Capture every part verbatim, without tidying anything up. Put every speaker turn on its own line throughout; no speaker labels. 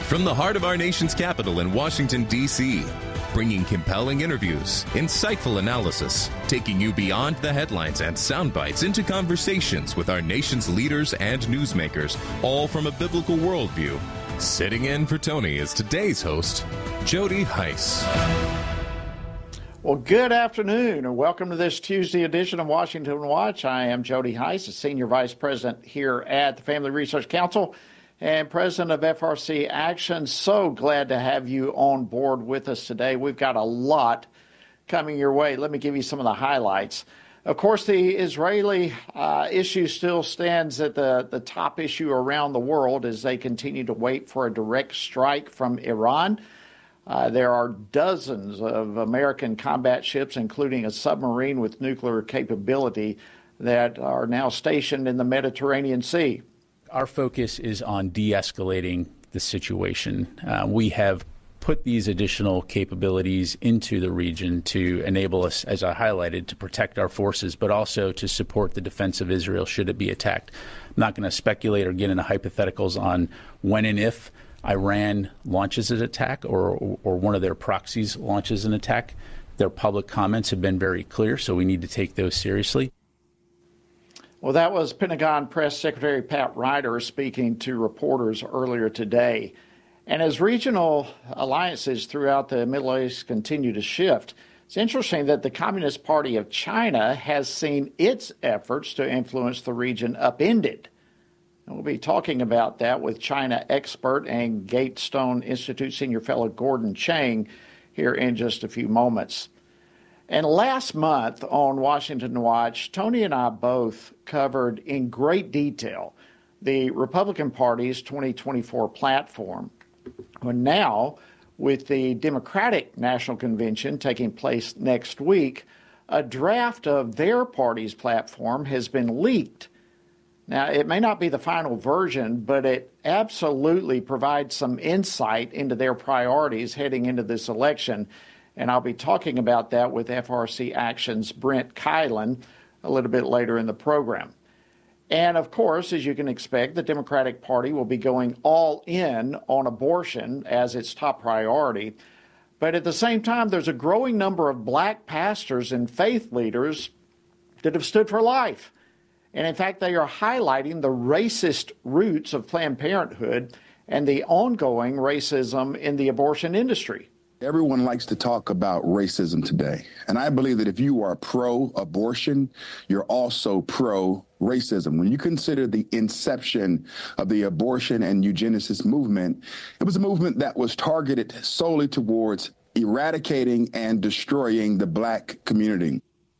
From the heart of our nation's capital in Washington, D C, bringing compelling interviews, insightful analysis, taking you beyond the headlines and sound bites into conversations with our nation's leaders and newsmakers, all from a biblical worldview. Sitting in for Tony is today's host, Jody Hice.
Well, good afternoon, and welcome to this Tuesday edition of Washington Watch. I am Jody Hice, a Senior Vice President here at the Family Research Council and President of F R C Action. So glad to have you on board with us today. We've got a lot coming your way. Let me give you some of the highlights. Of course, the Israeli uh, issue still stands at the, the top issue around the world as they continue to wait for a direct strike from Iran. Uh, there are dozens of American combat ships, including a submarine with nuclear capability, that are now stationed in the Mediterranean Sea.
Our focus is on de-escalating the situation. Uh, we have put these additional capabilities into the region to enable us, as I highlighted, to protect our forces, but also to support the defense of Israel should it be attacked. I'm not going to speculate or get into hypotheticals on when and if Iran launches an attack or, or one of their proxies launches an attack. Their public comments have been very clear, so we need to take those seriously.
Well, that was Pentagon Press Secretary Pat Ryder speaking to reporters earlier today. And as regional alliances throughout the Middle East continue to shift, it's interesting that the Communist Party of China has seen its efforts to influence the region upended. And we'll be talking about that with China expert and Gatestone Institute Senior Fellow Gordon Chang here in just a few moments. And last month on Washington Watch, Tony and I both covered in great detail the Republican Party's twenty twenty-four platform. Well, now, with the Democratic National Convention taking place next week, a draft of their party's platform has been leaked. Now, it may not be the final version, but it absolutely provides some insight into their priorities heading into this election. And I'll be talking about that with F R C Action's Brent Keilen a little bit later in the program. And of course, as you can expect, the Democratic Party will be going all in on abortion as its top priority. But at the same time, there's a growing number of black pastors and faith leaders that have stood for life. And in fact, they are highlighting the racist roots of Planned Parenthood and the ongoing racism in the abortion industry.
Everyone likes to talk about racism today. And I believe that if you are pro-abortion, you're also pro-racism. When you consider the inception of the abortion and eugenicist movement, it was a movement that was targeted solely towards eradicating and destroying the black community.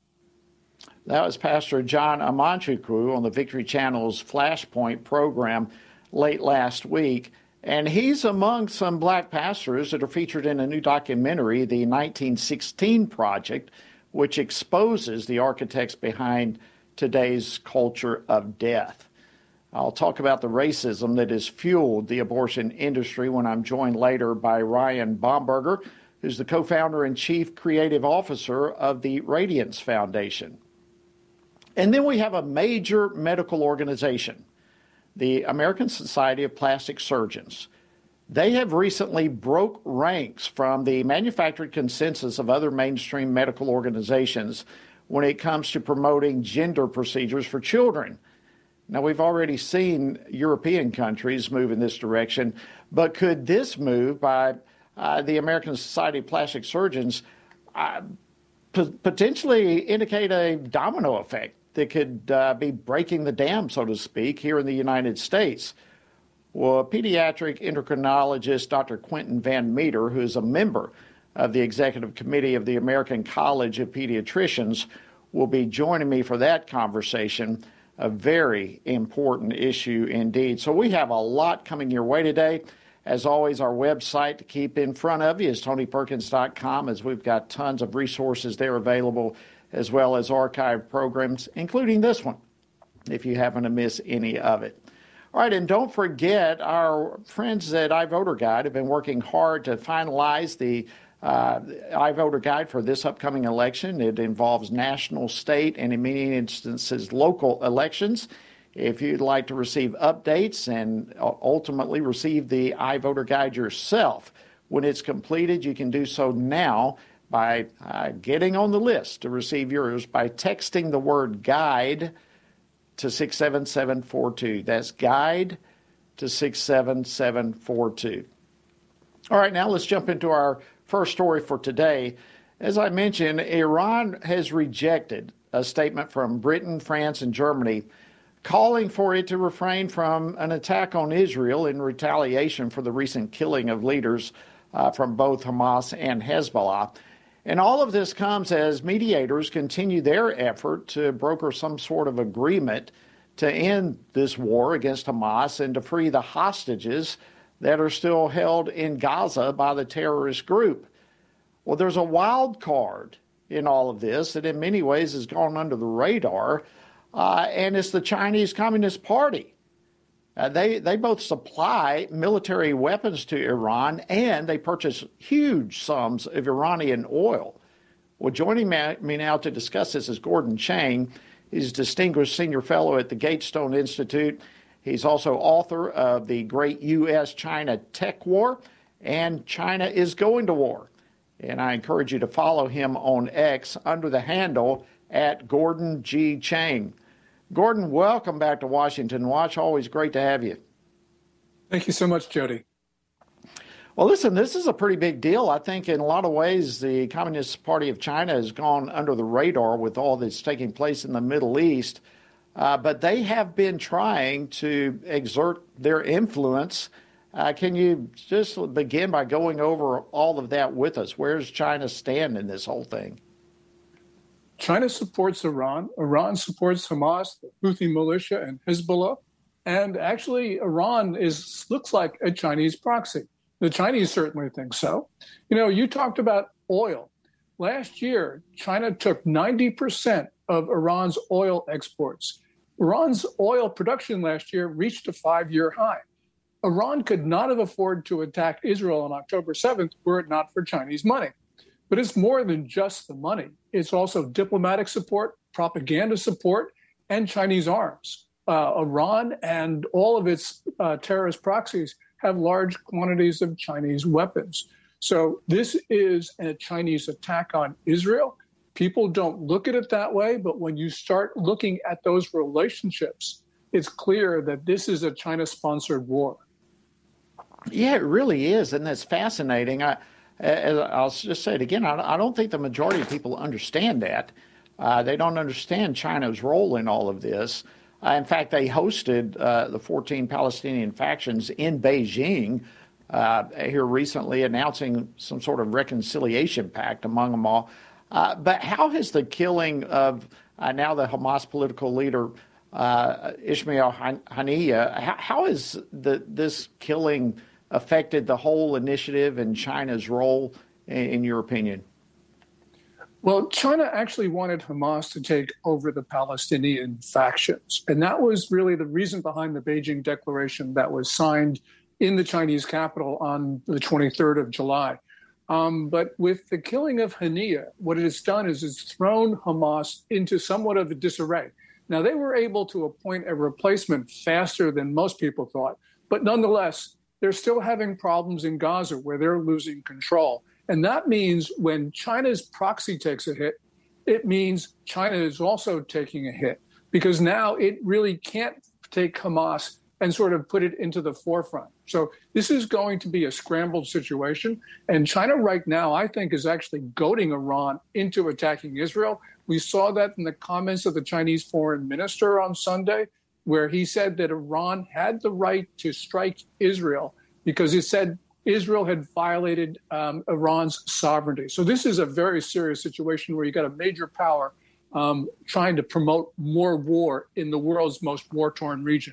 That was Pastor John Amanchukwu on the Victory Channel's Flashpoint program late last week. And he's among some black pastors that are featured in a new documentary, The nineteen sixteen Project, which exposes the architects behind today's culture of death. I'll talk about the racism that has fueled the abortion industry when I'm joined later by Ryan Bomberger, who's the co-founder and chief creative officer of the Radiance Foundation. And then we have a major medical organization, the American Society of Plastic Surgeons. They have recently broke ranks from the manufactured consensus of other mainstream medical organizations when it comes to promoting gender procedures for children. Now, we've already seen European countries move in this direction, but could this move by uh, the American Society of Plastic Surgeons uh, p- potentially indicate a domino effect that could uh, be breaking the dam, so to speak, here in the United States? Well, pediatric endocrinologist Doctor Quentin Van Meter, who is a member of the executive committee of the American College of Pediatricians, will be joining me for that conversation, a very important issue indeed. So we have a lot coming your way today. As always, our website to keep in front of you is tony perkins dot com, as we've got tons of resources there available, as well as archive programs, including this one, if you happen to miss any of it. All right, and don't forget, our friends at iVoter Guide have been working hard to finalize the uh, iVoter Guide for this upcoming election. It involves national, state, and in many instances, local elections. If you'd like to receive updates and ultimately receive the iVoter Guide yourself when it's completed, you can do so now by uh, getting on the list to receive yours by texting the word guide to six seven seven four two. That's guide to six seven seven four two. All right, now let's jump into our first story for today. As I mentioned, Iran has rejected a statement from Britain, France, and Germany calling for it to refrain from an attack on Israel in retaliation for the recent killing of leaders uh, from both Hamas and Hezbollah. And all of this comes as mediators continue their effort to broker some sort of agreement to end this war against Hamas and to free the hostages that are still held in Gaza by the terrorist group. Well, there's a wild card in all of this that in many ways has gone under the radar. Uh, and it's the Chinese Communist Party. Uh, they, they both supply military weapons to Iran, and they purchase huge sums of Iranian oil. Well, joining me now to discuss this is Gordon Chang. He's a distinguished senior fellow at the Gatestone Institute. He's also author of The Great U S China Tech War and China is Going to War. And I encourage you to follow him on X under the handle at Gordon G. Chang. Gordon, welcome back to Washington Watch. Always great to have you.
Thank you so much, Jody.
Well, listen, this is a pretty big deal. I think in a lot of ways, the Communist Party of China has gone under the radar with all that's taking place in the Middle East. Uh, but they have been trying to exert their influence. Uh, can you just begin by going over all of that with us? Where does China stand in this whole thing?
China supports Iran. Iran supports Hamas, the Houthi militia, and Hezbollah. And actually, Iran is looks like a Chinese proxy. The Chinese certainly think so. You know, you talked about oil. Last year, China took ninety percent of Iran's oil exports. Iran's oil production last year reached a five-year high. Iran could not have afforded to attack Israel on October seventh were it not for Chinese money. But it's more than just the money. It's also diplomatic support, propaganda support, and Chinese arms. Uh, Iran and all of its uh, terrorist proxies have large quantities of Chinese weapons. So this is a Chinese attack on Israel. People don't look at it that way, but when you start looking at those relationships, it's clear that this is a China-sponsored war.
Yeah, it really is, and that's fascinating. I, I'll just say it again. I don't think the majority of people understand that. Uh, they don't understand China's role in all of this. Uh, in fact, they hosted uh, the fourteen Palestinian factions in Beijing uh, here recently, announcing some sort of reconciliation pact among them all. Uh, but how has the killing of uh, now the Hamas political leader uh, Ismail Haniyeh, how, how has the, this killing affected the whole initiative and China's role, in, in your opinion?
Well, China actually wanted Hamas to take over the Palestinian factions. And that was really the reason behind the Beijing Declaration that was signed in the Chinese capital on the twenty-third of July. Um, but with the killing of Haniyeh, what it has done is it's thrown Hamas into somewhat of a disarray. Now, they were able to appoint a replacement faster than most people thought. But nonetheless, they're still having problems in Gaza where they're losing control. And that means when China's proxy takes a hit, it means China is also taking a hit because now it really can't take Hamas and sort of put it into the forefront. So this is going to be a scrambled situation. And China right now, I think, is actually goading Iran into attacking Israel. We saw that in the comments of the Chinese foreign minister on Sunday, where he said that Iran had the right to strike Israel because he said Israel had violated um, Iran's sovereignty. So this is a very serious situation where you got a major power um, trying to promote more war in the world's most war-torn region.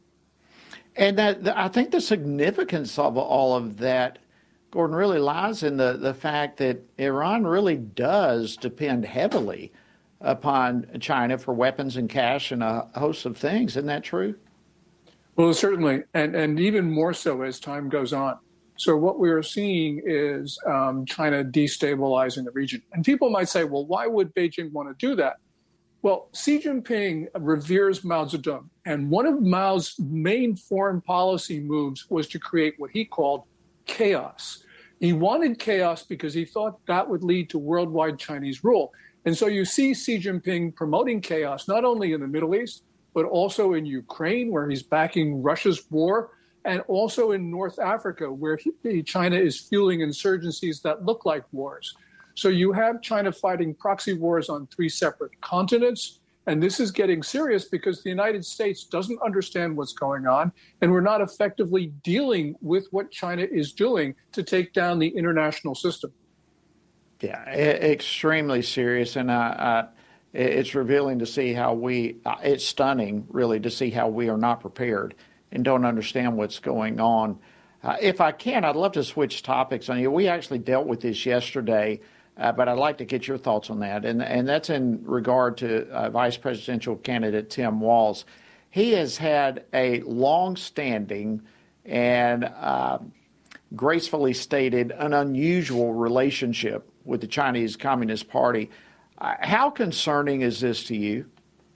And that, I think the significance of all of that, Gordon, really lies in the, the fact that Iran really does depend heavily upon China for weapons and cash and a host of things. Isn't that true?
Well, certainly, and, and even more so as time goes on. So what we are seeing is um, China destabilizing the region. And people might say, well, why would Beijing want to do that? Well, Xi Jinping reveres Mao Zedong, and one of Mao's main foreign policy moves was to create what he called chaos. He wanted chaos because he thought that would lead to worldwide Chinese rule. And so you see Xi Jinping promoting chaos, not only in the Middle East, but also in Ukraine, where he's backing Russia's war, and also in North Africa, where he, China is fueling insurgencies that look like wars. So you have China fighting proxy wars on three separate continents. And this is getting serious because the United States doesn't understand what's going on. And we're not effectively dealing with what China is doing to take down the international system.
Yeah, extremely serious. And uh, uh, it's revealing to see how we, uh, it's stunning, really, to see how we are not prepared and don't understand what's going on. Uh, if I can, I'd love to switch topics on you. We actually dealt with this yesterday. Uh, but I'd like to get your thoughts on that. And and that's in regard to uh, Vice Presidential candidate Tim Walz. He has had a long-standing and uh, gracefully stated an unusual relationship with the Chinese Communist Party. Uh, how concerning is this to you?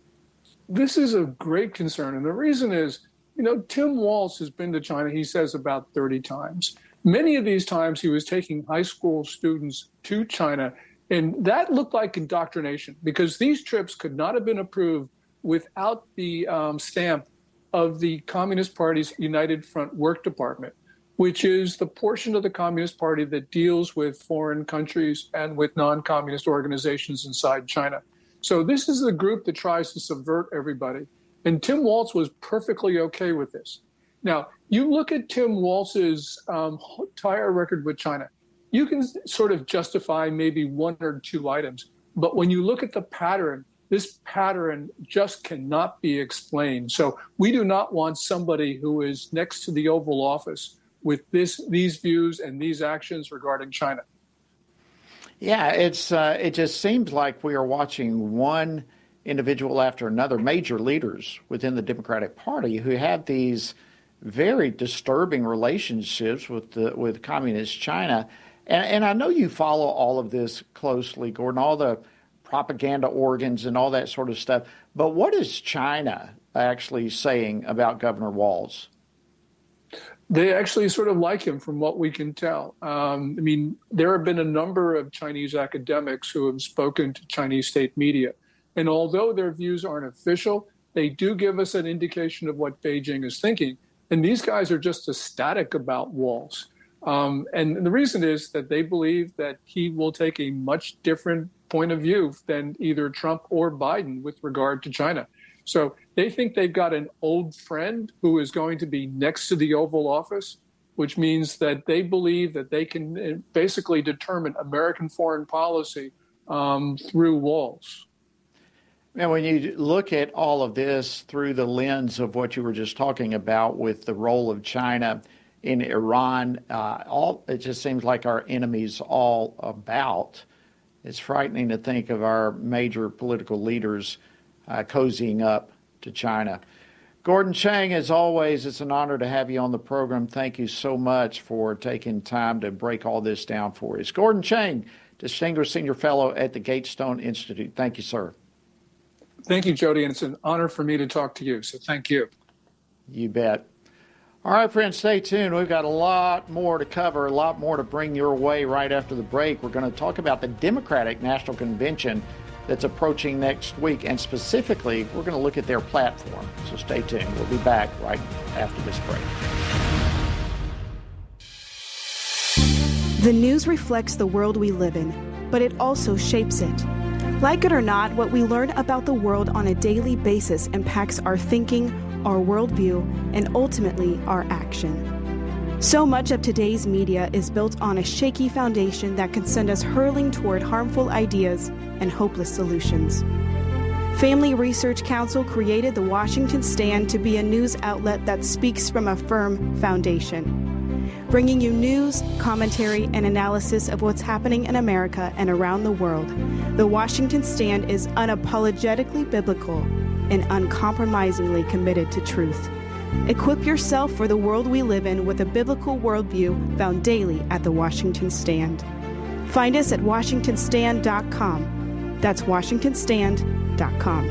This is a great concern. And the reason is, you know, Tim Walz has been to China, he says, about thirty times. Many of these times he was taking high school students to China, and that looked like indoctrination because these trips could not have been approved without the um, stamp of the Communist Party's United Front Work Department, which is the portion of the Communist Party that deals with foreign countries and with non-communist organizations inside China. So this is the group that tries to subvert everybody. And Tim Walz was perfectly okay with this. Now, you look at Tim Walz's um, entire record with China, you can sort of justify maybe one or two items. But when you look at the pattern, this pattern just cannot be explained. So we do not want somebody who is next to the Oval Office with this, these views and these actions regarding China.
Yeah, it's uh, it just seems like we are watching one individual after another, major leaders within the Democratic Party who have these very disturbing relationships with the, with communist China. And, and I know you follow all of this closely, Gordon, all the propaganda organs and all that sort of stuff. But what is China actually saying about Governor Walz?
They actually sort of like him from what we can tell. Um, I mean, there have been a number of Chinese academics who have spoken to Chinese state media. And although their views aren't official, they do give us an indication of what Beijing is thinking. And these guys are just ecstatic about Walz. Um, and the reason is that they believe that he will take a much different point of view than either Trump or Biden with regard to China. So they think they've got an old friend who is going to be next to the Oval Office, which means that they believe that they can basically determine American foreign policy um, through Walz.
And when you look at all of this through the lens of what you were just talking about with the role of China in Iran, uh, all it just seems like our enemies all about. It's frightening to think of our major political leaders uh, cozying up to China. Gordon Chang, as always, it's an honor to have you on the program. Thank you so much for taking time to break all this down for us. Gordon Chang, Distinguished Senior Fellow at the Gatestone Institute. Thank you, sir.
Thank you, Jody, and it's an honor for me to talk to you, so thank you.
You bet. All right, friends, stay tuned. We've got a lot more to cover, a lot more to bring your way right after the break. We're going to talk about the Democratic National Convention that's approaching next week, and specifically, we're going to look at their platform. So stay tuned. We'll be back right after this break.
The news reflects the world we live in, but it also shapes it. Like it or not, what we learn about the world on a daily basis impacts our thinking, our worldview, and ultimately our action. So much of today's media is built on a shaky foundation that can send us hurling toward harmful ideas and hopeless solutions. Family Research Council created the Washington Stand to be a news outlet that speaks from a firm foundation, bringing you news, commentary, and analysis of what's happening in America and around the world. The Washington Stand is unapologetically biblical and uncompromisingly committed to truth. Equip yourself for the world we live in with a biblical worldview found daily at the Washington Stand. Find us at washington stand dot com. That's washington stand dot com.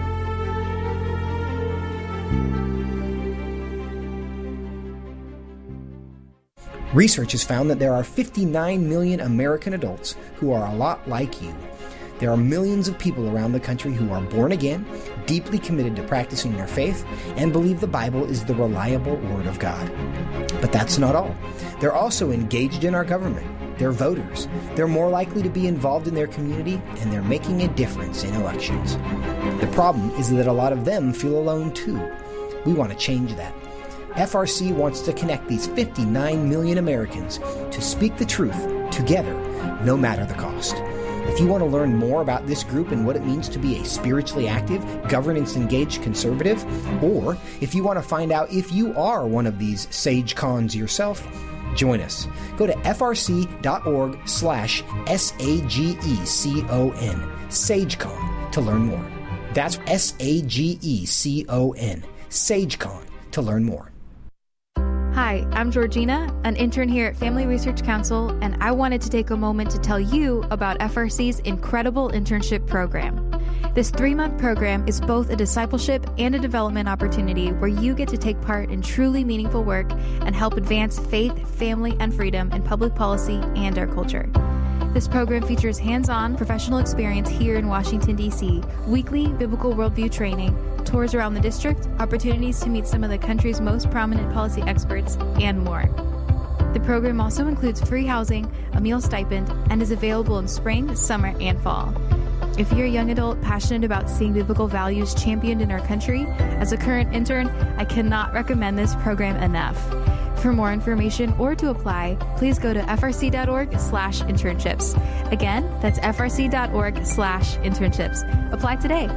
Research has found that there are fifty-nine million American adults who are a lot like you. There are millions of people around the country who are born again, deeply committed to practicing their faith, and believe the Bible is the reliable Word of God. But that's not all. They're also engaged in our government. They're voters. They're more likely to be involved in their community, and they're making a difference in elections. The problem is that a lot of them feel alone too. We want to change that. F R C wants to connect these fifty-nine million Americans to speak the truth together, no matter the cost. If you want to learn more about this group and what it means to be a spiritually active, governance-engaged conservative, or if you want to find out if you are one of these sage cons yourself, join us. Go to frc.org slash S-A-G-E-C-O-N, SageCon, to learn more. That's S-A-G-E-C-O-N, SageCon, to learn more.
Hi, I'm Georgina, an intern here at Family Research Council, and I wanted to take a moment to tell you about F R C's incredible internship program. This three-month program is both a discipleship and a development opportunity where you get to take part in truly meaningful work and help advance faith, family, and freedom in public policy and our culture. This program features hands-on professional experience here in Washington, D C, weekly biblical worldview training, tours around the district, opportunities to meet some of the country's most prominent policy experts, and more. The program also includes free housing, a meal stipend, and is available in spring, summer, and fall. If you're a young adult passionate about seeing biblical values championed in our country, as a current intern, I cannot recommend this program enough. For more information or to apply, please go to frc.org slash internships. Again, that's frc.org slash internships. Apply today.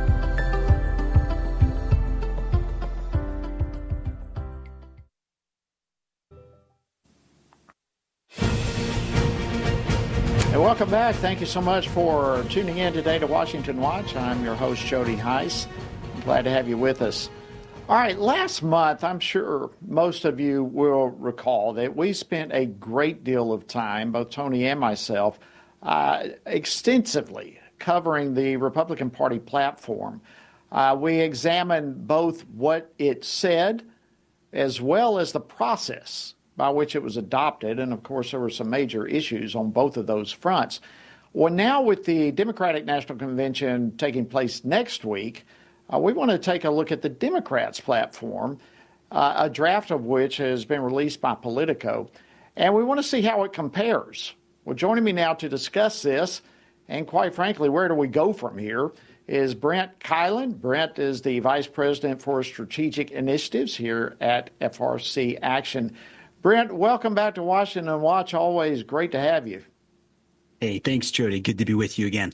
And welcome back. Thank you so much for tuning in today to Washington Watch. I'm your host, Jody Heiss. I'm glad to have you with us. All right, last month, I'm sure most of you will recall that we spent a great deal of time, both Tony and myself, uh, extensively covering the Republican Party platform. Uh, we examined both what it said as well as the process by which it was adopted. And of course, there were some major issues on both of those fronts. Well, now with the Democratic National Convention taking place next week, uh, we want to take a look at the Democrats' platform, uh, a draft of which has been released by Politico. And we want to see how it compares. Well, joining me now to discuss this, and quite frankly, where do we go from here, is Brent Keilen. Brent is the Vice President for Strategic Initiatives here at F R C Action. Brent, welcome back to Washington Watch. Always great to have you.
Hey, thanks, Jody. Good to be with you again.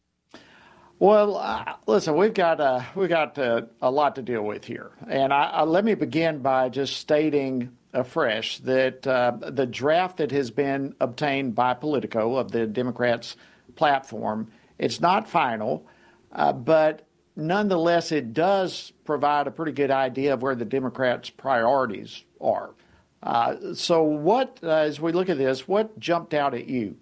Well, uh, listen, we've got uh, we've got uh, a lot to deal with here, and I, I, let me begin by just stating afresh that uh, the draft that has been obtained by Politico of the Democrats' platform, it's not final, uh, but nonetheless, it does provide a pretty good idea of where the Democrats' priorities are. Uh, so, what uh, as we look at this, what jumped out at you?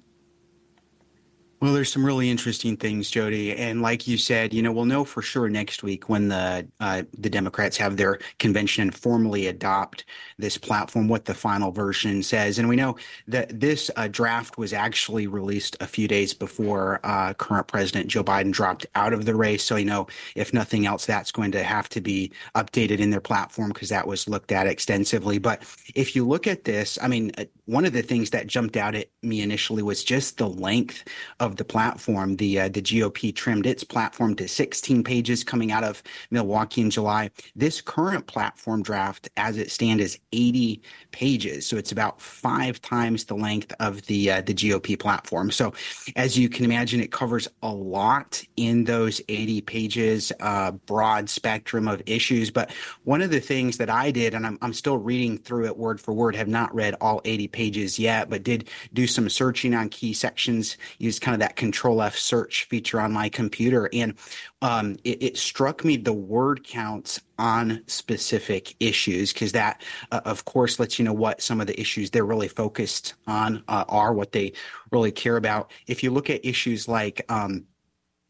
Well, there's some really interesting things, Jody. And like you said, you know, we'll know for sure next week when the uh, the Democrats have their convention and formally adopt this platform, what the final version says. And we know that this uh, draft was actually released a few days before uh, current President Joe Biden dropped out of the race. So, you know, if nothing else, that's going to have to be updated in their platform because that was looked at extensively. But if you look at this, I mean, one of the things that jumped out at me initially was just the length of the platform. The uh, the G O P trimmed its platform to sixteen pages coming out of Milwaukee in July. This current platform draft, as it stands, is eighty pages. So it's about five times the length of the uh, the G O P platform. So as you can imagine, it covers a lot in those eighty pages, uh, broad spectrum of issues. But one of the things that I did, and I'm, I'm still reading through it word for word, have not read all eighty pages yet, but did do some searching on key sections, used kind of that Control F search feature on my computer. And um, it, it struck me the word counts on specific issues, because that, uh, of course, lets you know what some of the issues they're really focused on uh, are, what they really care about. If you look at issues like um,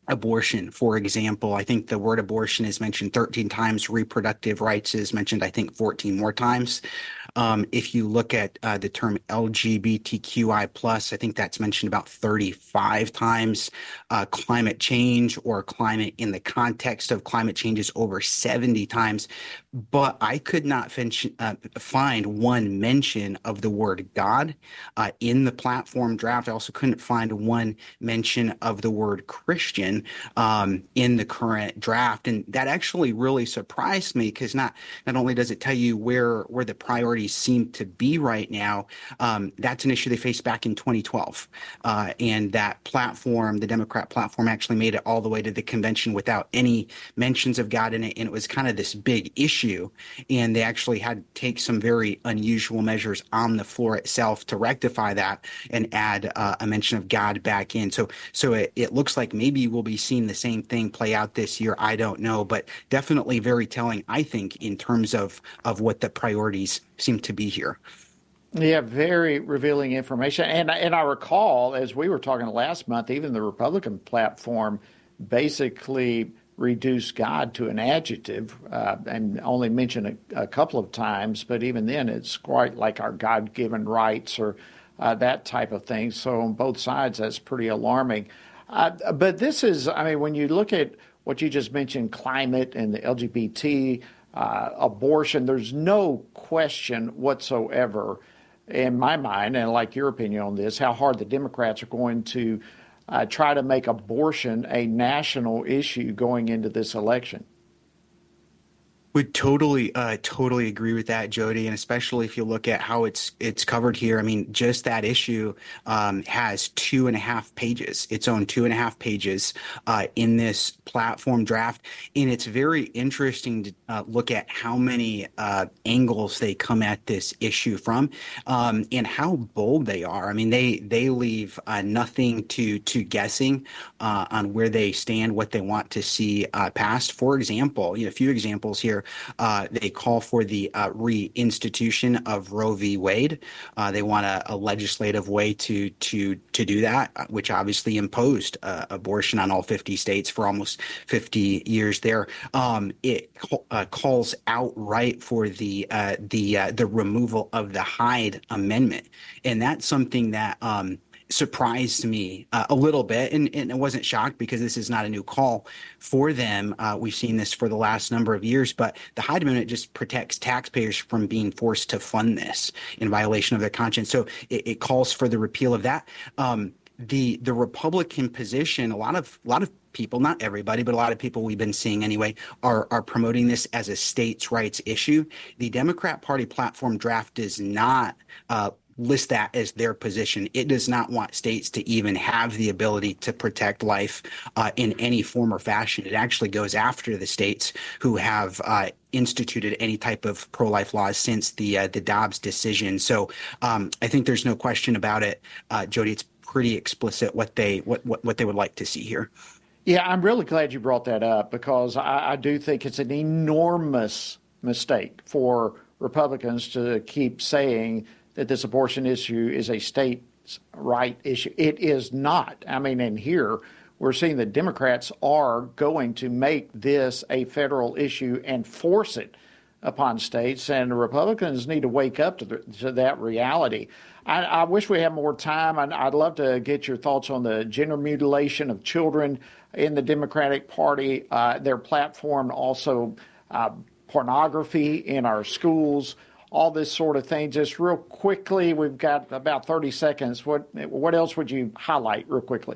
abortion, for example. I think the word abortion is mentioned thirteen times. Reproductive rights is mentioned, I think, fourteen more times. Um, if you look at uh, the term L G B T Q I plus, I think that's mentioned about thirty-five times. Uh, climate change or climate in the context of climate change is over seventy times. But I could not fin- uh, find one mention of the word God uh, in the platform draft. I also couldn't find one mention of the word Christian um, in the current draft. And that actually really surprised me, because not, not only does it tell you where, where the priorities seem to be right now, um, that's an issue they faced back in twenty twelve. Uh, and that platform, the Democrat platform, actually made it all the way to the convention without any mentions of God in it. And it was kind of this big issue. And they actually had to take some very unusual measures on the floor itself to rectify that and add uh, a mention of God back in. So so it, it looks like maybe we'll be seeing the same thing play out this year. I don't know, but definitely very telling, I think, in terms of, of what the priorities seem to be here.
Yeah, very revealing information. And, and I recall, as we were talking last month, even the Republican platform basically reduce God to an adjective uh, and only mention a, a couple of times, but even then it's quite like our God-given rights or uh, that type of thing. So on both sides, that's pretty alarming. Uh, but this is, I mean, when you look at what you just mentioned, climate and the L G B T, uh, abortion, there's no question whatsoever in my mind, and I'd like your opinion on this, how hard the Democrats are going to Uh, try to make abortion a national issue going into this election.
Would totally, uh, totally agree with that, Jody, and especially if you look at how it's it's covered here. I mean, just that issue um, has two and a half pages, its own two and a half pages uh, in this platform draft, and it's very interesting to uh, look at how many uh, angles they come at this issue from, um, and how bold they are. I mean, they they leave uh, nothing to to guessing uh, on where they stand, what they want to see uh, passed. For example, you know, a few examples here. Uh, they call for the uh, reinstitution of Roe v. Wade. Uh, they want a, a legislative way to to to do that, which obviously imposed uh, abortion on all fifty states for almost fifty years there. Um, it uh, calls outright for the uh, the uh, the removal of the Hyde Amendment, and that's something that Um, surprised me uh, a little bit, and, and I wasn't shocked because this is not a new call for them. Uh, we've seen this for the last number of years, but the Hyde Amendment just protects taxpayers from being forced to fund this in violation of their conscience. So it, it calls for the repeal of that. Um, the the Republican position, a lot of a lot of people, not everybody, but a lot of people we've been seeing anyway, are are promoting this as a states' rights issue. The Democrat Party platform draft does not uh, list that as their position. It does not want states to even have the ability to protect life uh, in any form or fashion. It actually goes after the states who have uh, instituted any type of pro-life laws since the uh, the Dobbs decision. So um, I think there's no question about it, uh, Jody. It's pretty explicit what they what, what what they would like to see here.
Yeah, I'm really glad you brought that up, because I, I do think it's an enormous mistake for Republicans to keep saying that this abortion issue is a states' right issue. It is not. I mean, in here, we're seeing that Democrats are going to make this a federal issue and force it upon states, and the Republicans need to wake up to, the, to that reality. I, I wish we had more time. I'd, I'd love to get your thoughts on the gender mutilation of children in the Democratic Party, uh, their platform, also uh, pornography in our schools, all this sort of thing. Just real quickly, we've got about thirty seconds. What what else would you highlight real quickly?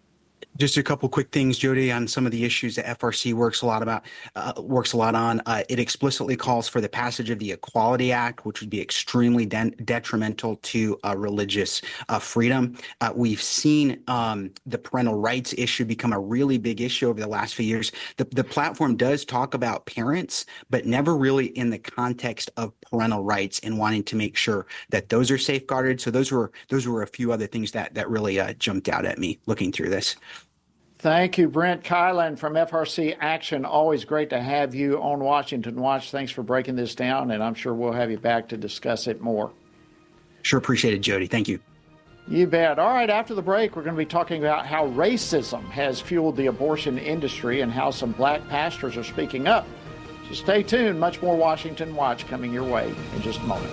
Just a couple quick things, Jody, on some of the issues that F R C works a lot about, uh, works a lot on. Uh, it explicitly calls for the passage of the Equality Act, which would be extremely de- detrimental to uh, religious uh, freedom. Uh, we've seen um, the parental rights issue become a really big issue over the last few years. The, the platform does talk about parents, but never really in the context of parental rights and wanting to make sure that those are safeguarded. So those were those were a few other things that that really uh, jumped out at me looking through this.
Thank you, Brent Keilen from F R C Action. Always great to have you on Washington Watch. Thanks for breaking this down, and I'm sure we'll have you back to discuss it more.
Sure appreciate it, Jody. Thank you.
You bet. All right, after the break, we're going to be talking about how racism has fueled the abortion industry and how some black pastors are speaking up. So stay tuned. Much more Washington Watch coming your way in just a moment.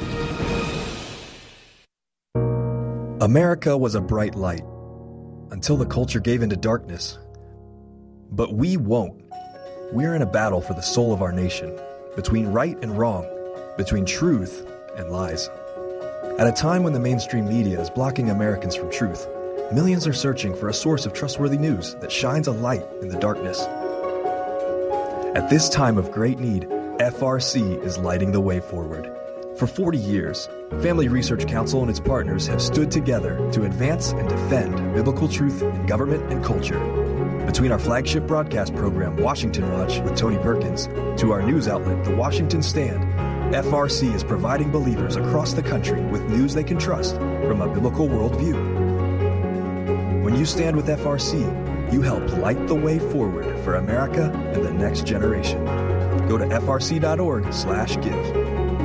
America was a bright light until the culture gave into darkness. But we won't. We're in a battle for the soul of our nation, between right and wrong, between truth and lies. At a time when the mainstream media is blocking Americans from truth, millions are searching for a source of trustworthy news that shines a light in the darkness. At this time of great need, F R C is lighting the way forward. For forty years, Family Research Council and its partners have stood together to advance and defend biblical truth in government and culture. Between our flagship broadcast program, Washington Watch with Tony Perkins, to our news outlet, The Washington Stand, F R C is providing believers across the country with news they can trust from a biblical worldview. When you stand with F R C, you help light the way forward for America and the next generation. Go to F R C dot org slash give.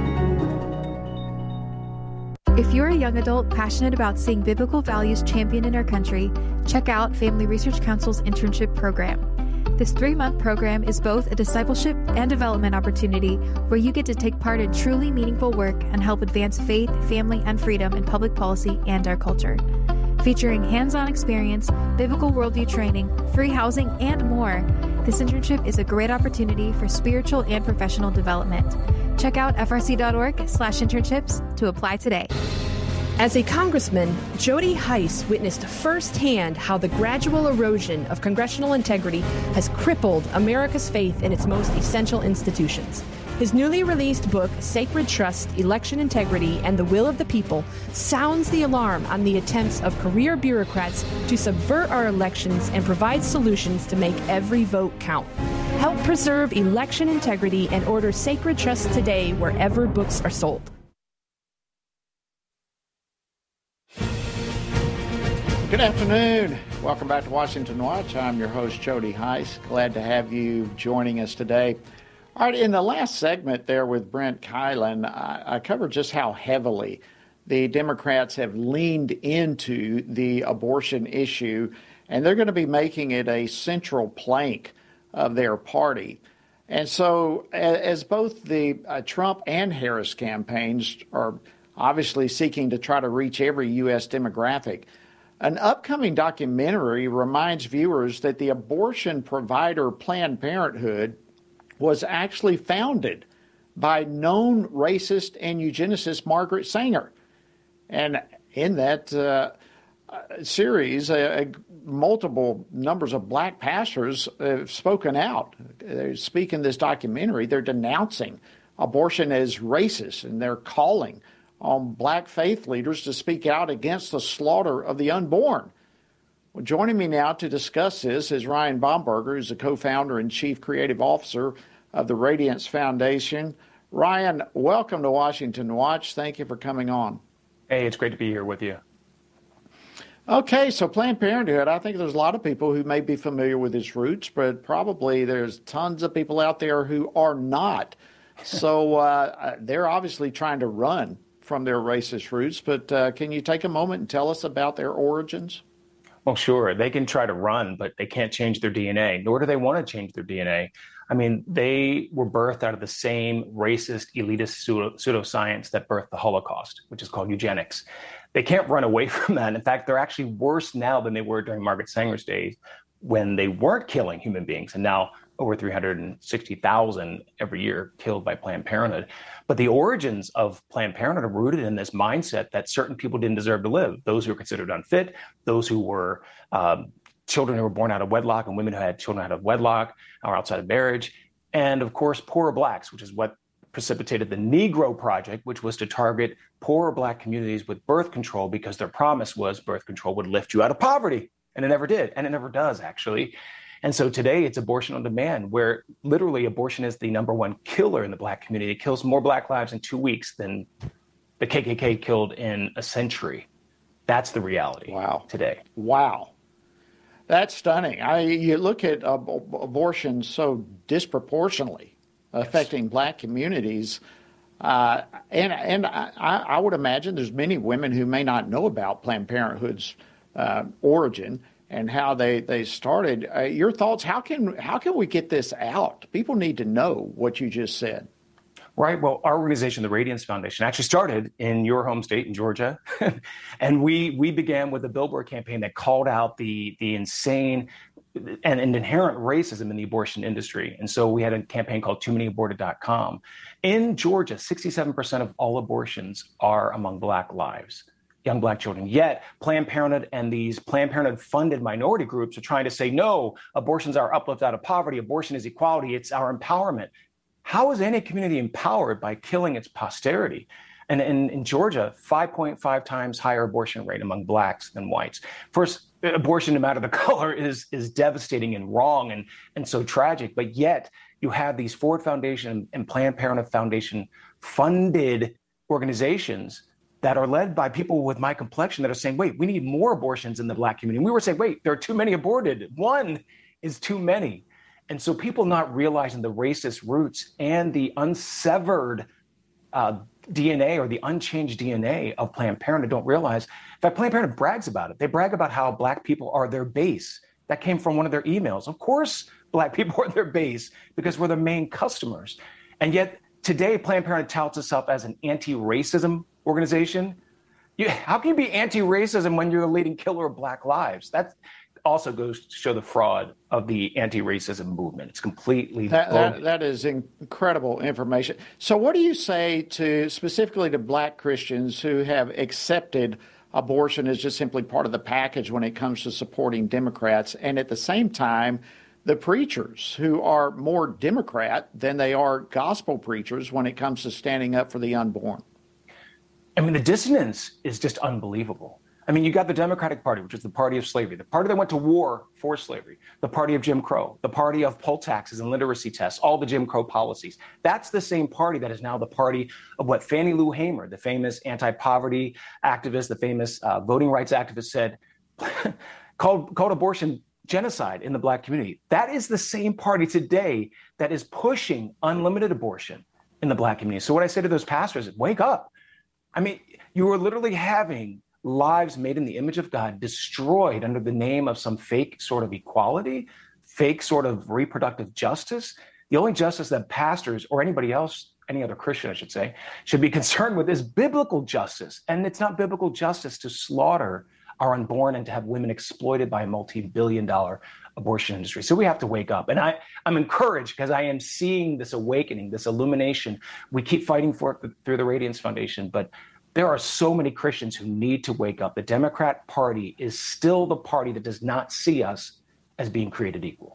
If you're a young adult passionate about seeing biblical values championed in our country, check out Family Research Council's internship program. This three-month program is both a discipleship and development opportunity where you get to take part in truly meaningful work and help advance faith, family, and freedom in public policy and our culture. Featuring hands-on experience, biblical worldview training, free housing, and more, this internship is a great opportunity for spiritual and professional development. Check out F R C dot org slash internships to apply today.
As a congressman, Jody Hice witnessed firsthand how the gradual erosion of congressional integrity has crippled America's faith in its most essential institutions. His newly released book, Sacred Trust, Election Integrity, and the Will of the People, sounds the alarm on the attempts of career bureaucrats to subvert our elections and provide solutions to make every vote count. Help preserve election integrity and order Sacred Trust today wherever books are sold.
Good afternoon. Welcome back to Washington Watch. I'm your host, Jody Hice. Glad to have you joining us today. All right, in the last segment there with Brent Keilen, I, I covered just how heavily the Democrats have leaned into the abortion issue, and they're going to be making it a central plank of their party. And so as both the uh, Trump and Harris campaigns are obviously seeking to try to reach every U S demographic, an upcoming documentary reminds viewers that the abortion provider Planned Parenthood was actually founded by known racist and eugenicist Margaret Sanger. And in that uh, series, uh, multiple numbers of black pastors have spoken out. They speak in this documentary. They're denouncing abortion as racist, and they're calling on black faith leaders to speak out against the slaughter of the unborn. Well, joining me now to discuss this is Ryan Bomberger, who's the co-founder and chief creative officer of the Radiance Foundation. Ryan, welcome to Washington Watch. Thank you for coming on.
Hey, it's great to be here with you.
Okay, so Planned Parenthood, I think there's a lot of people who may be familiar with its roots, but probably there's tons of people out there who are not. So uh, they're obviously trying to run from their racist roots, but uh, can you take a moment and tell us about their origins?
Well, sure. They can try to run, but they can't change their D N A, nor do they want to change their D N A. I mean, they were birthed out of the same racist, elitist pseudo- pseudoscience that birthed the Holocaust, which is called eugenics. They can't run away from that. In fact, they're actually worse now than they were during Margaret Sanger's days when they weren't killing human beings, and now over three hundred sixty thousand every year killed by Planned Parenthood. But the origins of Planned Parenthood are rooted in this mindset that certain people didn't deserve to live. Those who were considered unfit, those who were um, children who were born out of wedlock, and women who had children out of wedlock or outside of marriage. And of course, poor blacks, which is what precipitated the Negro Project, which was to target poorer black communities with birth control because their promise was birth control would lift you out of poverty. And it never did. And it never does, actually. And so today it's abortion on demand, where literally abortion is the number one killer in the black community. It kills more black lives in two weeks than the K K K killed in a century. That's the reality.
Wow.
Today.
Wow. That's stunning. I, you look at uh, abortion so disproportionately affecting yes. black communities. Uh, and and I, I would imagine there's many women who may not know about Planned Parenthood's uh, origin and how they, they started. Uh, your thoughts, how can how can we get this out? People need to know what you just said.
Right. Well, our organization, the Radiance Foundation, actually started in your home state, in Georgia. And we we began with a billboard campaign that called out the the insane and, and inherent racism in the abortion industry. And so we had a campaign called too many aborted dot com. In Georgia, sixty-seven percent of all abortions are among Black lives, young Black children. Yet Planned Parenthood and these Planned Parenthood funded minority groups are trying to say, no, abortion's our uplift out of poverty. Abortion is equality. It's our empowerment. How is any community empowered by killing its posterity? And in, in Georgia, five point five times higher abortion rate among Blacks than whites. First, abortion, no matter the color, is is devastating and wrong and, and so tragic. But yet you have these Ford Foundation and Planned Parenthood Foundation funded organizations that are led by people with my complexion that are saying, wait, we need more abortions in the Black community. And we were saying, wait, there are too many aborted. One is too many. And so people not realizing the racist roots and the unsevered uh, D N A or the unchanged D N A of Planned Parenthood don't realize. In fact, Planned Parenthood brags about it. They brag about how Black people are their base. That came from one of their emails. Of course, Black people are their base because we're the main customers. And yet today, Planned Parenthood touts itself as an anti-racism organization. You, how can you be anti-racism when you're the leading killer of Black lives? That also goes to show the fraud of the anti-racism movement. It's completely
that, that, that is incredible information. So what do you say to specifically to Black Christians who have accepted abortion as just simply part of the package when it comes to supporting Democrats, and at the same time, the preachers who are more Democrat than they are gospel preachers when it comes to standing up for the unborn?
I mean, the dissonance is just unbelievable. I mean, you got the Democratic Party, which is the party of slavery, the party that went to war for slavery, the party of Jim Crow, the party of poll taxes and literacy tests, all the Jim Crow policies. That's the same party that is now the party of what Fannie Lou Hamer, the famous anti-poverty activist, the famous uh, voting rights activist, said, called, called abortion genocide in the Black community. That is the same party today that is pushing unlimited abortion in the Black community. So what I say to those pastors is, wake up. I mean, you are literally having lives made in the image of God destroyed under the name of some fake sort of equality, fake sort of reproductive justice. The only justice that pastors or anybody else, any other Christian, I should say, should be concerned with is biblical justice. And it's not biblical justice to slaughter our unborn and to have women exploited by a multi-billion dollar abortion industry. So we have to wake up. And I, I'm encouraged because I am seeing this awakening, this illumination. We keep fighting for it through the Radiance Foundation, but there are so many Christians who need to wake up. The Democrat Party is still the party that does not see us as being created equal.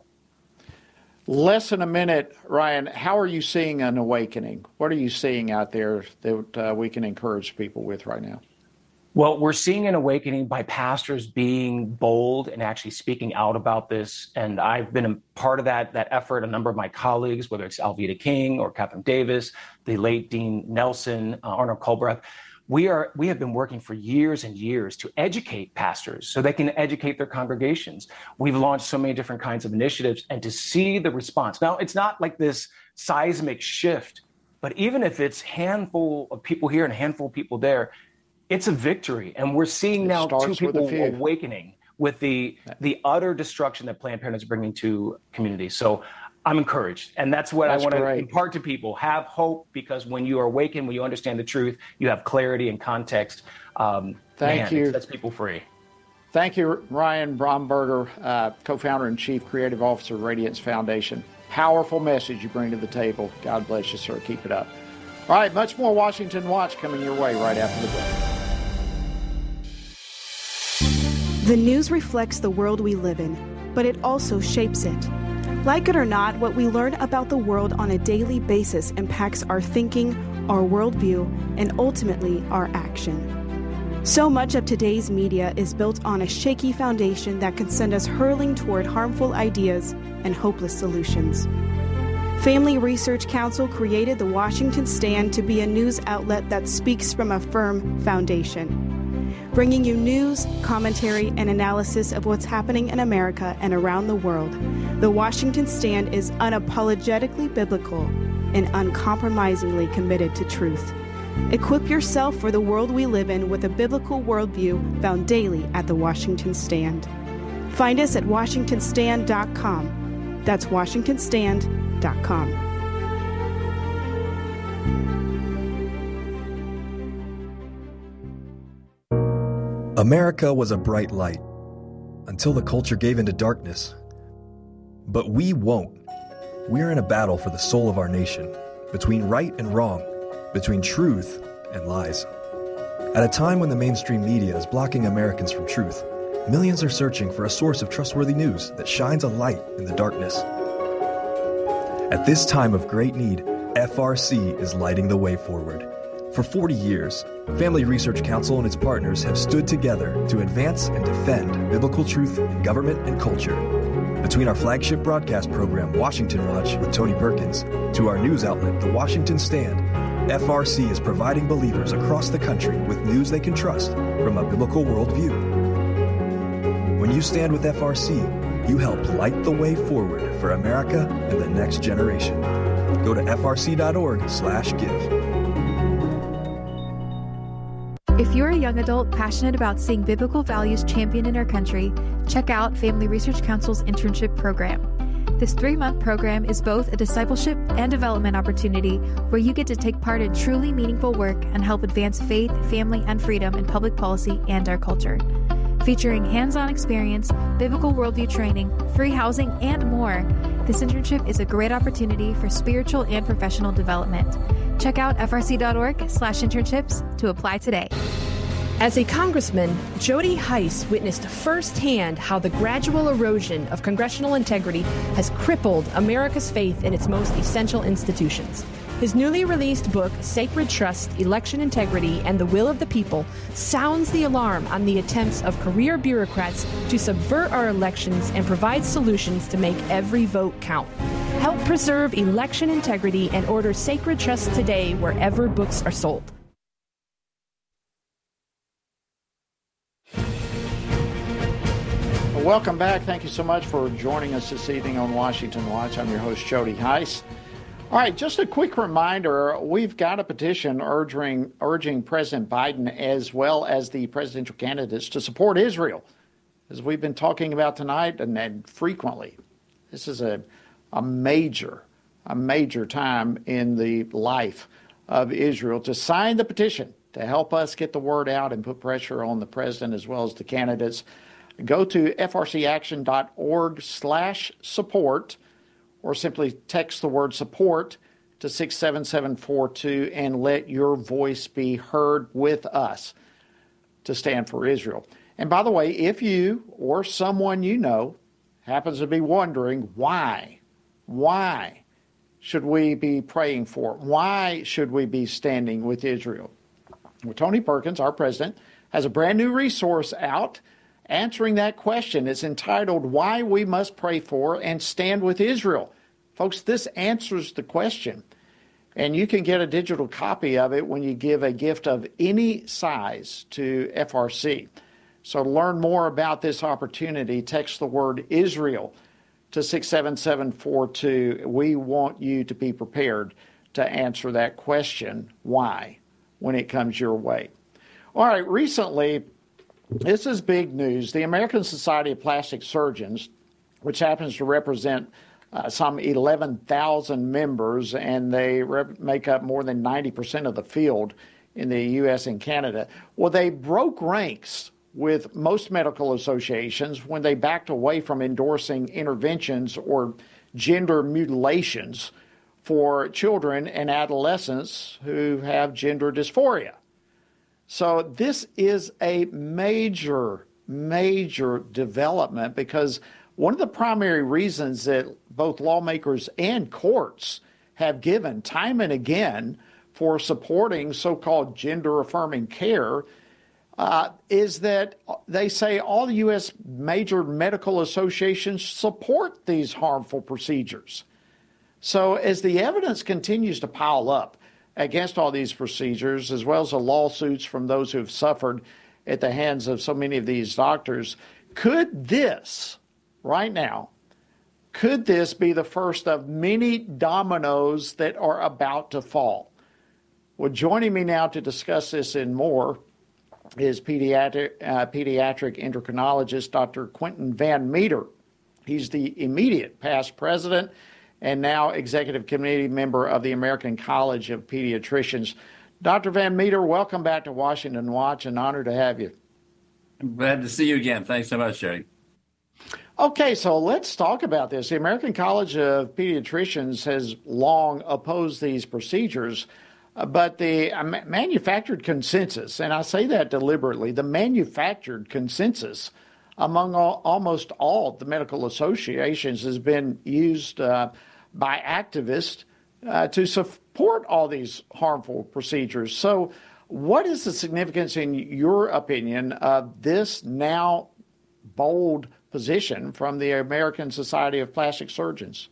Less than a minute, Ryan, how are you seeing an awakening? What are you seeing out there that uh, we can encourage people with right now?
Well, we're seeing an awakening by pastors being bold and actually speaking out about this. And I've been a part of that, that effort. A number of my colleagues, whether it's Alveda King or Catherine Davis, the late Dean Nelson, uh, Arnold Culbreth, We are we have been working for years and years to educate pastors so they can educate their congregations. We've launched so many different kinds of initiatives, and to see the response. Now, it's not like this seismic shift, but even if it's a handful of people here and a handful of people there, it's a victory. And we're seeing now two people awakening with the the utter destruction that Planned Parenthood is bringing to communities. So I'm encouraged. And that's what that's I want to impart to people. Have hope, because when you are awakened, when you understand the truth, you have clarity and context. Um,
Thank
man,
you.
It sets people free.
Thank you, Ryan Bromberger, uh, co-founder and chief creative officer of Radiance Foundation. Powerful message you bring to the table. God bless you, sir. Keep it up. All right, much more Washington Watch coming your way right after the break.
The news reflects the world we live in, but it also shapes it. Like it or not, what we learn about the world on a daily basis impacts our thinking, our worldview, and ultimately our action. So much of today's media is built on a shaky foundation that can send us hurling toward harmful ideas and hopeless solutions. Family Research Council created the Washington Stand to be a news outlet that speaks from a firm foundation, bringing you news, commentary, and analysis of what's happening in America and around the world. The Washington Stand is unapologetically biblical and uncompromisingly committed to truth. Equip yourself for the world we live in with a biblical worldview found daily at The Washington Stand. Find us at washington stand dot com. That's washington stand dot com.
America was a bright light until the culture gave into darkness. But we won't. We're in a battle for the soul of our nation, between right and wrong, between truth and lies. At a time when the mainstream media is blocking Americans from truth, millions are searching for a source of trustworthy news that shines a light in the darkness. At this time of great need, F R C is lighting the way forward. For forty years, Family Research Council and its partners have stood together to advance and defend biblical truth in government and culture. Between our flagship broadcast program, Washington Watch with Tony Perkins, to our news outlet, The Washington Stand, F R C is providing believers across the country with news they can trust from a biblical worldview. When you stand with F R C, you help light the way forward for America and the next generation. Go to f r c dot org slash give.
If you're a young adult passionate about seeing biblical values championed in our country, check out Family Research Council's internship program. This three-month program is both a discipleship and development opportunity where you get to take part in truly meaningful work and help advance faith, family, and freedom in public policy and our culture. Featuring hands-on experience, biblical worldview training, free housing, and more, this internship is a great opportunity for spiritual and professional development. Check out f r c dot org slash internships to apply today.
As a congressman, Jody Hice witnessed firsthand how the gradual erosion of congressional integrity has crippled America's faith in its most essential institutions. His newly released book, Sacred Trust, Election Integrity, and the Will of the People, sounds the alarm on the attempts of career bureaucrats to subvert our elections and provide solutions to make every vote count. Help preserve election integrity and order Sacred Trust today wherever books are sold.
Welcome back. Thank you so much for joining us this evening on Washington Watch. I'm your host, Jody Hice. All right, just a quick reminder, we've got a petition urging, urging President Biden as well as the presidential candidates to support Israel, as we've been talking about tonight and, and frequently. This is a, a major, a major time in the life of Israel to sign the petition to help us get the word out and put pressure on the president as well as the candidates. Go to f r c action dot org slash support or simply text the word support to six seven seven four two and let your voice be heard with us to stand for Israel. And by the way, if you or someone you know happens to be wondering why, why should we be praying for? Why should we be standing with Israel? Well, Tony Perkins, our president, has a brand new resource out answering that question. It's entitled, Why We Must Pray For and Stand with Israel. Folks, this answers the question. And you can get a digital copy of it when you give a gift of any size to F R C. So to learn more about this opportunity, text the word Israel to six seven seven four two. We want you to be prepared to answer that question, why, when it comes your way. All right, recently, this is big news. The American Society of Plastic Surgeons, which happens to represent uh, some eleven thousand members, and they rep- make up more than ninety percent of the field in the U S and Canada. Well, they broke ranks with most medical associations when they backed away from endorsing interventions or gender mutilations for children and adolescents who have gender dysphoria. So this is a major, major development because one of the primary reasons that both lawmakers and courts have given time and again for supporting so-called gender-affirming care uh, is that they say all the U S major medical associations support these harmful procedures. So as the evidence continues to pile up against all these procedures, as well as the lawsuits from those who have suffered at the hands of so many of these doctors, could this, right now, Could this be the first of many dominoes that are about to fall? Well, joining me now to discuss this and more is pediatric, uh, pediatric endocrinologist Doctor Quentin Van Meter. He's the immediate past president and now executive committee member of the American College of Pediatricians. Doctor Van Meter, welcome back to Washington Watch. An honor to have you.
I'm glad to see you again. Thanks so much, Jody.
Okay, so let's talk about this. The American College of Pediatricians has long opposed these procedures, uh, but the uh, manufactured consensus, and I say that deliberately, the manufactured consensus among all, almost all the medical associations has been used uh, by activists uh, to support all these harmful procedures. So what is the significance, in your opinion, of this now bold position from the American Society of Plastic Surgeons?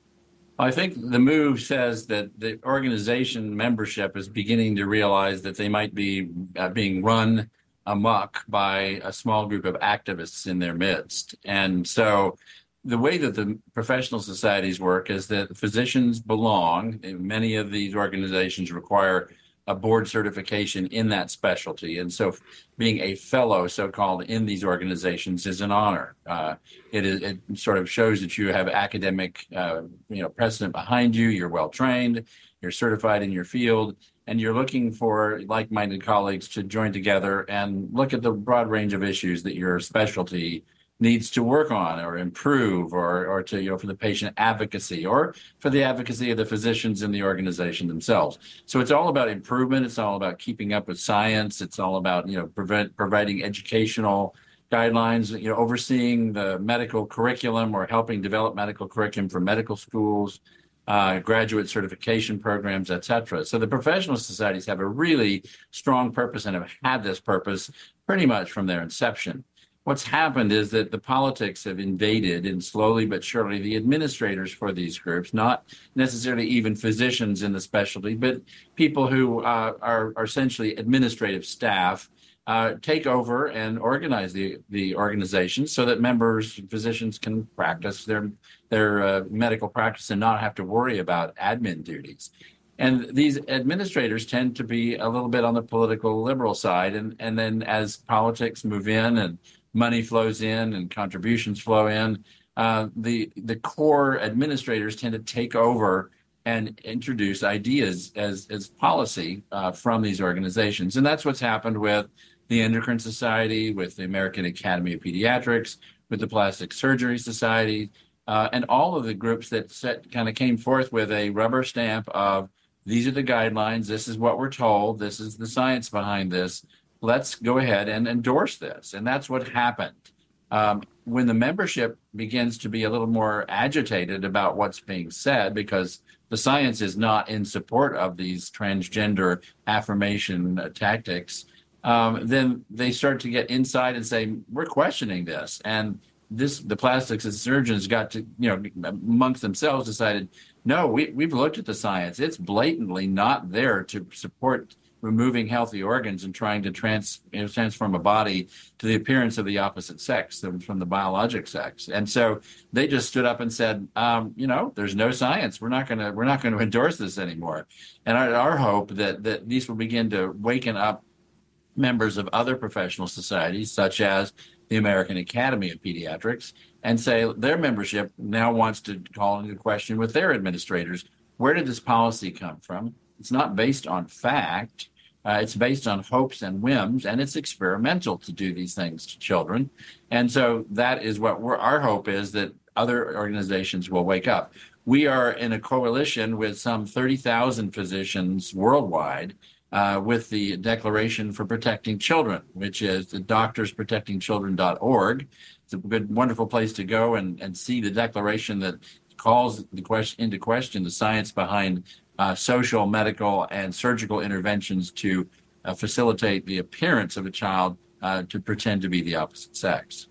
I think the move says that the organization membership is beginning to realize that they might be uh, being run amok by a small group of activists in their midst. And so the way that the professional societies work is that physicians belong. Many of these organizations require a board certification in that specialty. And so being a fellow, so-called, in these organizations is an honor. Uh, it, is, it sort of shows that you have academic uh, you know, precedent behind you, you're well-trained, you're certified in your field, and you're looking for like-minded colleagues to join together and look at the broad range of issues that your specialty needs to work on or improve, or, or to, you know, for the patient advocacy or for the advocacy of the physicians in the organization themselves. So it's all about improvement. It's all about keeping up with science. It's all about, you know, prevent, providing educational guidelines, you know, overseeing the medical curriculum or helping develop medical curriculum for medical schools, uh, graduate certification programs, et cetera. So the professional societies have a really strong purpose and have had this purpose pretty much from their inception. What's happened is that the politics have invaded, and slowly but surely the administrators for these groups, not necessarily even physicians in the specialty, but people who uh, are, are essentially administrative staff, uh, take over and organize the, the organization so that members, physicians can practice their, their uh, medical practice and not have to worry about admin duties. And these administrators tend to be a little bit on the political liberal side. And, and then as politics move in and money flows in and contributions flow in, uh, the the core administrators tend to take over and introduce ideas as, as policy uh, from these organizations. And that's what's happened with the Endocrine Society, with the American Academy of Pediatrics, with the Plastic Surgery Society, uh, and all of the groups that set, kind of came forth with a rubber stamp of, these are the guidelines, this is what we're told, this is the science behind this. Let's go ahead and endorse this. And that's what happened. Um, when the membership begins to be a little more agitated about what's being said, because the science is not in support of these transgender affirmation uh, tactics, um, then they start to get inside and say, we're questioning this. And this, the plastics surgeons got to, you know, amongst themselves decided, no, we, we've looked at the science. It's blatantly not there to support removing healthy organs and trying to trans, you know, transform a body to the appearance of the opposite sex from the biologic sex. And so they just stood up and said, um, you know, there's no science. We're not going to we're not going to endorse this anymore. And our, our hope that that these will begin to waken up members of other professional societies, such as the American Academy of Pediatrics, and say their membership now wants to call into question with their administrators, where did this policy come from? It's not based on fact. Uh, it's based on hopes and whims, and it's experimental to do these things to children. And so that is what we're, our hope is, that other organizations will wake up. We are in a coalition with some thirty thousand physicians worldwide uh, with the Declaration for Protecting Children, which is the doctors protecting children dot org. It's a good, wonderful place to go and, and see the declaration that calls the question, into question the science behind Uh, social, medical, and surgical interventions to uh, facilitate the appearance of a child uh, to pretend to be the opposite sex.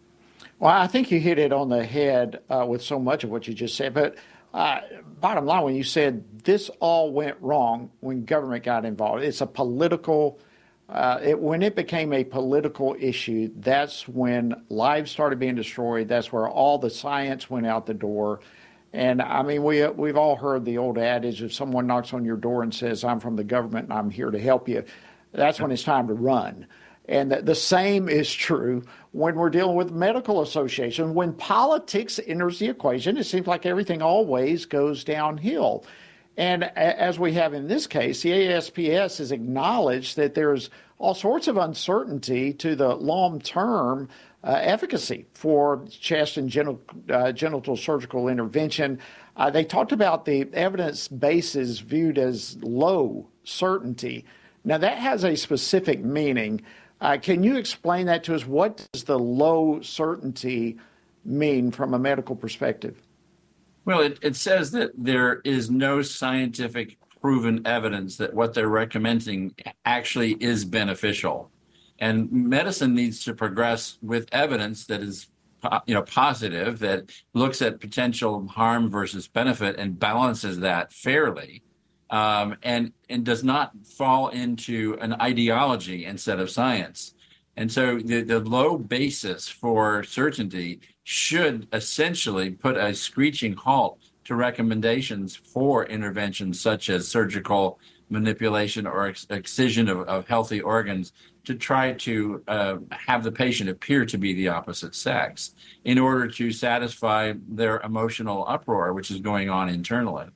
Well, I think you hit it on the head uh, with so much of what you just said. But uh, bottom line, when you said this all went wrong when government got involved, it's a political uh, it, when it became a political issue, that's when lives started being destroyed. That's where all the science went out the door. And I mean, we, we've all heard the old adage, if someone knocks on your door and says, I'm from the government and I'm here to help you, that's when it's time to run. And the, the same is true when we're dealing with medical associations. When politics enters the equation, it seems like everything always goes downhill. And as we have in this case, the A S P S has acknowledged that there's all sorts of uncertainty to the long-term uh, efficacy for chest and genital, uh, genital surgical intervention. Uh, they talked about the evidence base is viewed as low certainty. Now, that has a specific meaning. Uh, can you explain that to us? What does the low certainty mean from a medical perspective?
Well, it, it says that there is no scientific proven evidence that what they're recommending actually is beneficial. And medicine needs to progress with evidence that is, you know, positive, that looks at potential harm versus benefit and balances that fairly, um, and, and does not fall into an ideology instead of science. And so the, the low basis for certainty should essentially put a screeching halt to recommendations for interventions such as surgical manipulation or ex- excision of, of healthy organs to try to uh, have the patient appear to be the opposite sex in order to satisfy their emotional uproar, which is going on internally.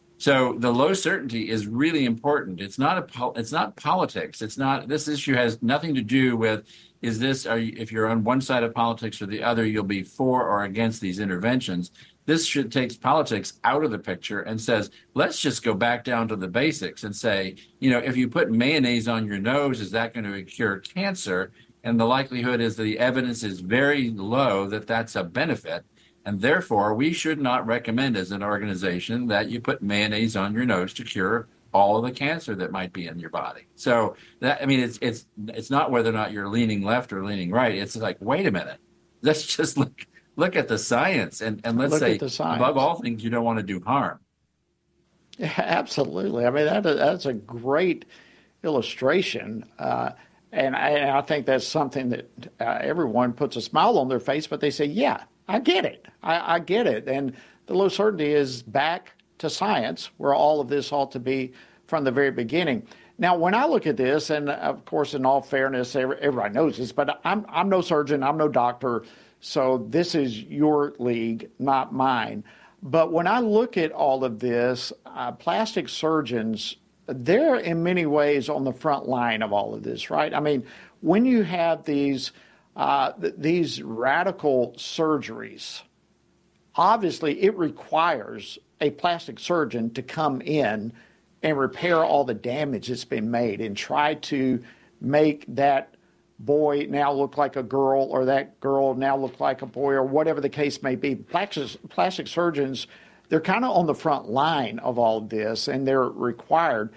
So the low certainty is really important. It's not a pol- it's not politics. It's not, this issue has nothing to do with, is this, are you, if you're on one side of politics or the other, you'll be for or against these interventions. This should take politics out of the picture and says, let's just go back down to the basics and say, you know, if you put mayonnaise on your nose, is that going to cure cancer? And the likelihood is that the evidence is very low that that's a benefit. And therefore, we should not recommend as an organization that you put mayonnaise on your nose to cure all of the cancer that might be in your body. So that, I mean, it's it's it's not whether or not you're leaning left or leaning right. It's like, wait a minute, let's just look look at the science, and, and let's
look
say, above all things, you don't want to do harm.
Yeah, absolutely. I mean, that that's a great illustration. Uh, and, I, and I think that's something that uh, everyone puts a smile on their face, but they say, yeah, I get it. I, I get it. And the low certainty is back to science, where all of this ought to be from the very beginning. Now, when I look at this, and of course, in all fairness, everybody knows this, but I'm I'm no surgeon, I'm no doctor, so this is your league, not mine. But when I look at all of this, uh, plastic surgeons, they're in many ways on the front line of all of this, right? I mean, when you have these uh, th- these radical surgeries, obviously it requires a plastic surgeon to come in and repair all the damage that's been made and try to make that boy now look like a girl or that girl now look like a boy or whatever the case may be. Plastic, plastic surgeons, they're kind of on the front line of all of this, and they're required.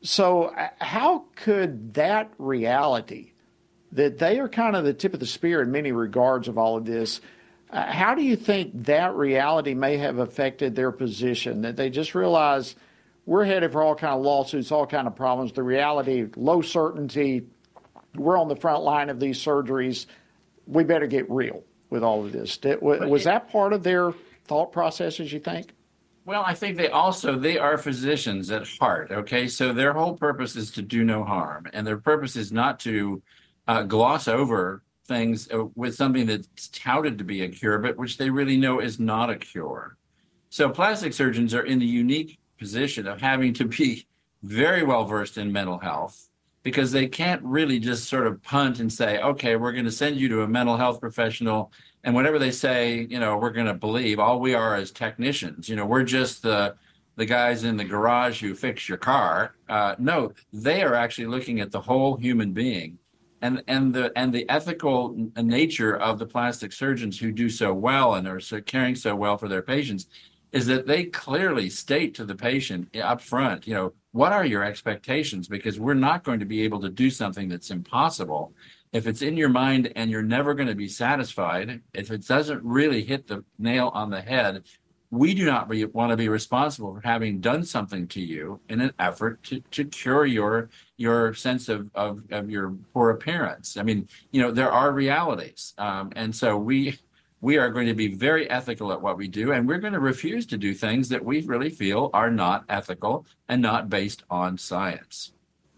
So how could that reality, that they are kind of the tip of the spear in many regards of all of this, uh, how do you think that reality may have affected their position, that they just realize we're headed for all kind of lawsuits, all kind of problems, the reality, low certainty, we're on the front line of these surgeries, we better get real with all of this. Did, was that part of their thought processes, you think?
Well, I think they also, they are physicians at heart, okay? So their whole purpose is to do no harm, and their purpose is not to uh, gloss over things with something that's touted to be a cure, but which they really know is not a cure. So plastic surgeons are in the unique position of having to be very well versed in mental health, because they can't really just sort of punt and say, okay, we're going to send you to a mental health professional, and whatever they say, you know, we're going to believe. All we are as technicians, you know, we're just the the guys in the garage who fix your car. Uh, no, they are actually looking at the whole human being, and and the and the ethical nature of the plastic surgeons who do so well and are so caring so well for their patients is that they clearly state to the patient up front, you know, what are your expectations? Because we're not going to be able to do something that's impossible. If it's in your mind and you're never going to be satisfied, if it doesn't really hit the nail on the head, we do not re- want to be responsible for having done something to you in an effort to, to cure your your sense of, of, of your poor appearance. I mean, you know, there are realities. Um, and so we we are going to be very ethical at what we do, and we're going to refuse to do things that we really feel are not ethical and not based on science.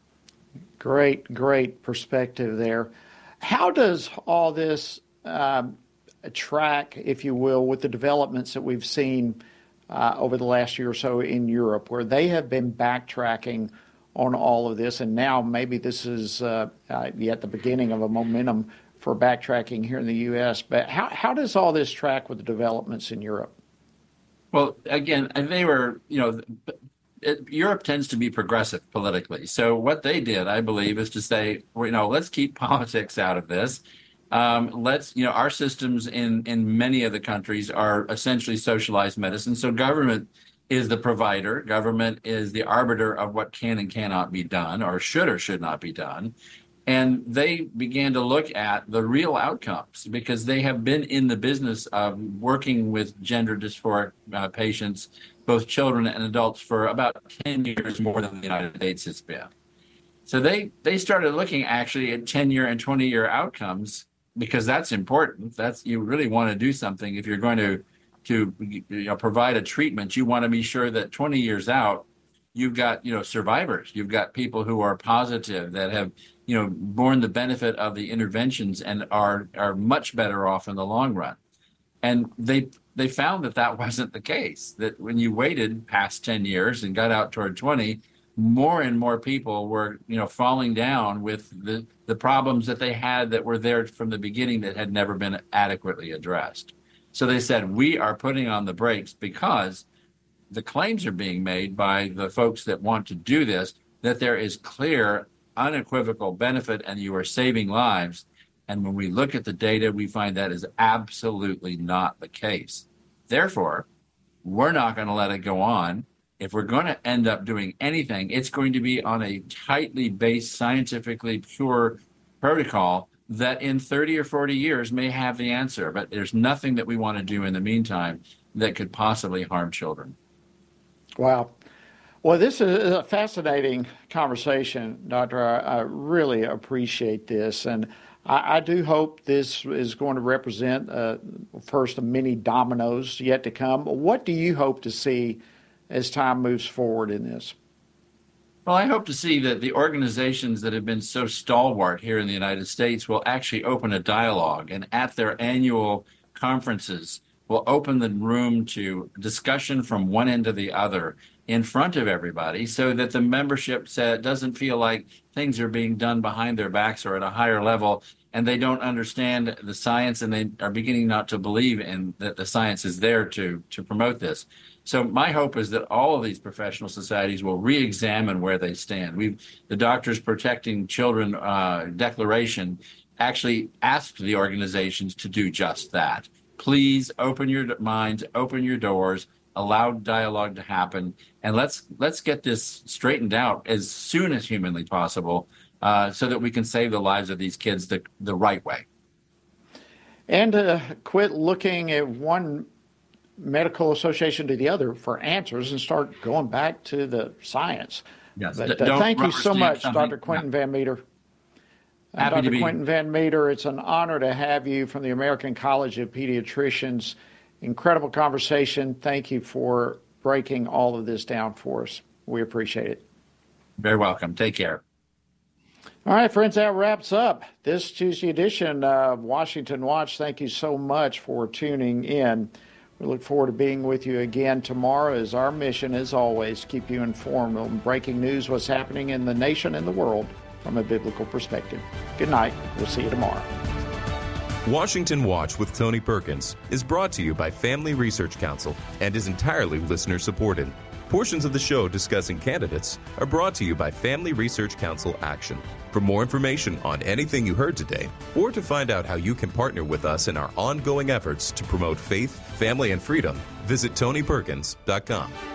Great, great perspective there. How does all this um, track, if you will, with the developments that we've seen uh, over the last year or so in Europe, where they have been backtracking on all of this, and now maybe this is uh, uh, yet the beginning of a momentum for backtracking here in the U S. But how, how does all this track with the developments in Europe?
Well, again, they were, you know, it, Europe tends to be progressive politically. So what they did, I believe, is to say, well, you know, let's keep politics out of this. Um, let's, you know, our systems in, in many of the countries are essentially socialized medicine. So government is the provider. Government is the arbiter of what can and cannot be done, or should or should not be done. And they began to look at the real outcomes because they have been in the business of working with gender dysphoric uh, patients, both children and adults, for about ten years more than the United States has been. So they, they started looking actually at ten-year and twenty-year outcomes because that's important. That's, you really want to do something. If you're going to, to you know, provide a treatment, you want to be sure that twenty years out, you've got, you know, survivors. You've got people who are positive that have, you know, borne the benefit of the interventions and are are much better off in the long run. And they they found that that wasn't the case, that when you waited past ten years and got out toward twenty, more and more people were, you know, falling down with the, the problems that they had that were there from the beginning that had never been adequately addressed. So they said, we are putting on the brakes because the claims are being made by the folks that want to do this, that there is clear, unequivocal benefit and you are saving lives. And when we look at the data, we find that is absolutely not the case. Therefore, we're not going to let it go on. If we're going to end up doing anything, it's going to be on a tightly based, scientifically pure protocol that in thirty or forty years may have the answer. But there's nothing that we want to do in the meantime that could possibly harm children.
Wow. Well, this is a fascinating conversation, Doctor. I, I really appreciate this. And I, I do hope this is going to represent, uh, first, of many dominoes yet to come. What do you hope to see as time moves forward in this?
Well, I hope to see that the organizations that have been so stalwart here in the United States will actually open a dialogue, and at their annual conferences will open the room to discussion from one end to the other in front of everybody so that the membership doesn't feel like things are being done behind their backs or at a higher level and they don't understand the science and they are beginning not to believe in that the science is there to, to promote this. So my hope is that all of these professional societies will re-examine where they stand. We've, the Doctors Protecting Children uh, Declaration actually asked the organizations to do just that. Please open your minds, open your doors, allow dialogue to happen, and let's let's get this straightened out as soon as humanly possible uh, so that we can save the lives of these kids the, the right way.
And uh, quit looking at one medical association to the other for answers and start going back to the science.
Yes.
But, uh, thank you so much, Doctor Quentin yeah. Van Meter. Uh, Doctor Quentin Van Meter, it's an honor to have you from the American College of Pediatricians. Incredible conversation. Thank you for breaking all of this down for us. We appreciate it.
Very welcome. Take care.
All right, friends, that wraps up this Tuesday edition of Washington Watch. Thank you so much for tuning in. We look forward to being with you again tomorrow. As our mission, as always, keep you informed on breaking news, what's happening in the nation and the world from a biblical perspective. Good night. We'll see you tomorrow.
Washington Watch with Tony Perkins is brought to you by Family Research Council and is entirely listener-supported. Portions of the show discussing candidates are brought to you by Family Research Council Action. For more information on anything you heard today, or to find out how you can partner with us in our ongoing efforts to promote faith, family, and freedom, visit tony perkins dot com.